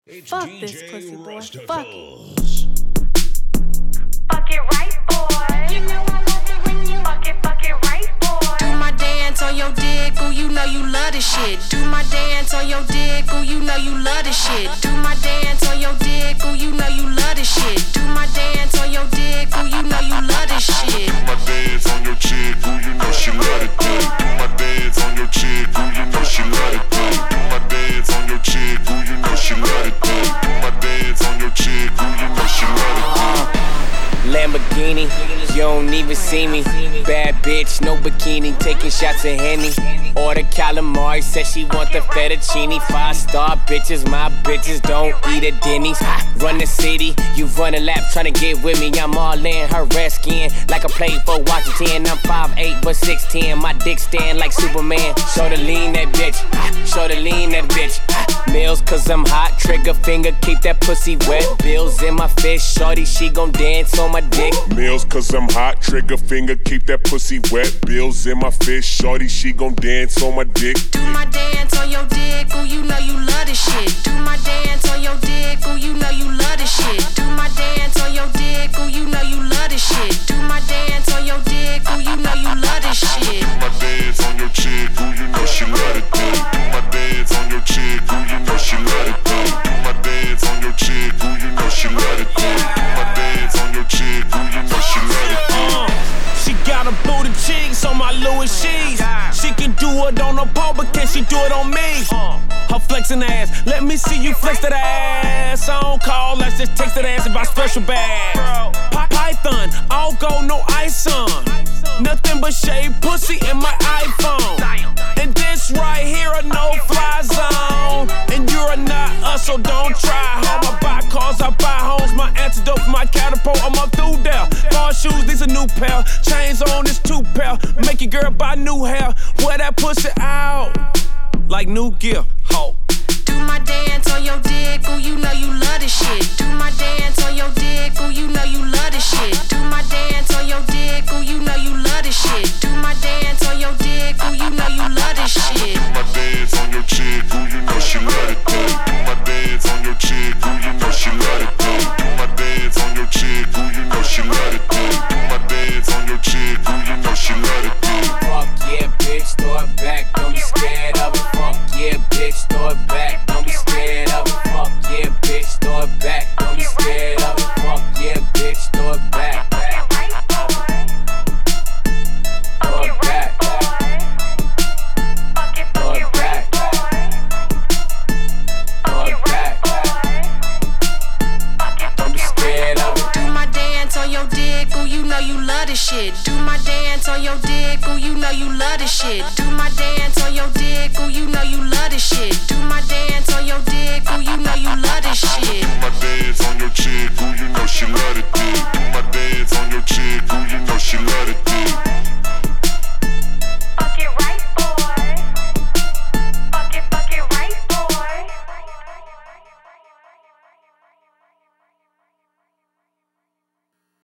Fuck this pussy boy. Fuck it. Fuck it right, boy. You know I love it when you fuck it right, boy. Do my dance on your dick, ooh, you know you love this shit. Do my dance on your dick, ooh, you know you love this shit. Do my dance on your dick, ooh, you know you love this shit. Do my dance on your dick, ooh, you know you love this shit. Do my dance on your chick, ooh, you know she love it good. Do my dance on your chick, ooh, you know she love it good. Do my dance on your chick, ooh, you know she love it good. Do my dance on your chick, ooh, you know she love it good. Lamborghini, you don't even see me. Bad bitch, no bikini, taking shots of Henny. Order calamari, said she want the fettuccine. 5-star bitches, my bitches don't eat at Denny's. Run the city, you run a lap tryna get with me. I'm all in her red skin, like I played for Washington. I'm 5'8", but 6'10", my dick stand like Superman. Show the lean that bitch, show the lean that bitch. Meals cause I'm hot, trigger finger, keep that pussy wet. Bills in my fist, shorty, she gon' dance on my dick. Meals cause I'm hot, trigger finger, keep that pussy wet. Bills in my fist, shorty, she gon' dance on my dick. Do my dance on your dick, ooh, you know you love this shit. Do my dance on your dick, ooh, you know you love this shit. Do my dance on your dick, ooh, you know you love this shit. Do my dance on your dick, ooh, you know you love this shit. Do my dance on your chick, ooh, you know she love it good. Do my dance on your chick, ooh, you know she love it good. Do my dance on your chick, ooh, you know she love it good. Do my dance on your chick, ooh, you know she love it good. She got a booty cheeks on my Louis Sheets. She can do it on her pole, but can she do it on me? Her flexing ass, let me see you flex that ass. I don't call, let's just text that ass about special bags. Python, all gold, no ice on. Nothing but shade pussy in my iPhone. And this right here a no-fly zone. And you're not us, so don't try. Home, I buy cars, I buy homes. My antidote for my catapult, I'm up through there. Bar shoes, these a new pair. Chains on, this 2 pair. Make your girl buy new hair. Wear that pussy out like new gear. Ho. Do my dance on your dick, ooh, you know you love this shit. Do my dance on your dick, ooh, you know you love this shit. Do my dance on your dick, ooh, you know you love this shit. Do my dance on your dick, ooh, you know you love this shit. Do my dance on your chick, ooh, you know she love it good. Do my dance on your chick, ooh, you know she love it good. Do my dance on your chick, ooh, you know she love it good. Do my dance on your chick, ooh, you know she love it good. Fuck yeah, bitch, throw it back, don't be scared of it. Fuck yeah, bitch, throw it back, don't be scared of it. Fuck yeah, bitch, throw it back, don't be scared of it. Fuck yeah, bitch, throw it back. Throw it back. Throw it back. Throw it back. Don't be scared of it. Do my dance on your dick, ooh, you know you love this shit. Do my dance on your dick, ooh, you know you love this shit. Do my dance on your dick, ooh, you know you love this shit. Do my dance on your dick, ooh, you know you love this shit. Do my dance on